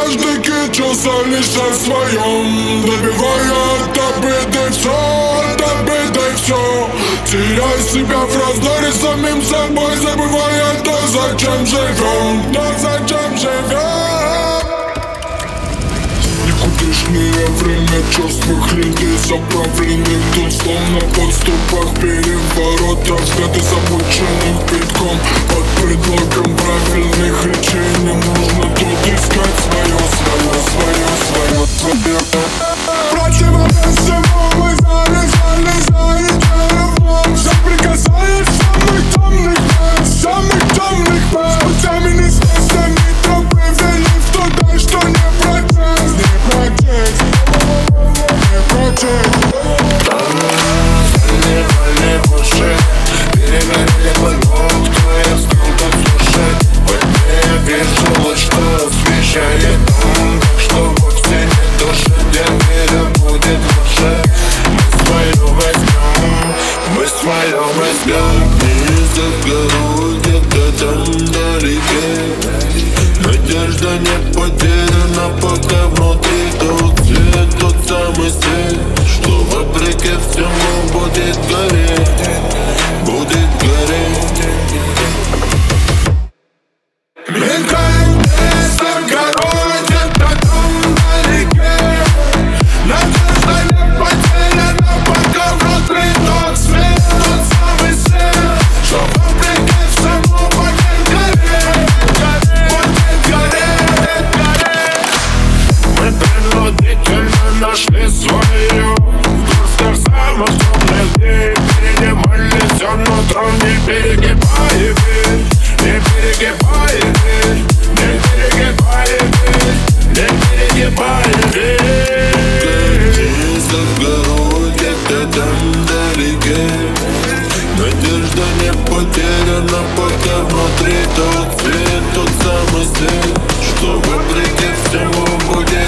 каждый кичился лишь о своем, добивая добытой все, теряя себя в раздоре с самим собой, забывая то, зачем живем, Никудышнее время чувствах людей заправленных тут, словно под ступах переворотов, взгляды замученных битком под предлогом правильных речей. Не нужно тут искать свое. Противовес всему мы заряжали в соприкасаясь самых темных мест, путями неизвестными тропы вели в туда, что не протест. Заливали в уши, перегорели под кто я стал подслушать. Во тьме я вижу луч, что освещает дом, так что вовсе не души, где мира будет лучше. Мы свое возьмем, не загору где-то там вдалеке. Надежда не потеряна, пока внутри тот свет, тот самый свет, что вопреки всему будет гореть. Мелькает вместо горой где-то там вдалеке. Надежда не потеряна, пока внутри тот свет, тот самый свет, что вопреки всему будет гореть. Мы принудительно нашли свое в горстях самых темных дней. Перенимали все нутром, не перегибая дверь, не перегибая дверь, не перегибая дверь, не перегибая дверь. За горой где-то там вдалеке. Надежда не потеряна, пока внутри тот свет, тот самый свет, что вопреки всему будет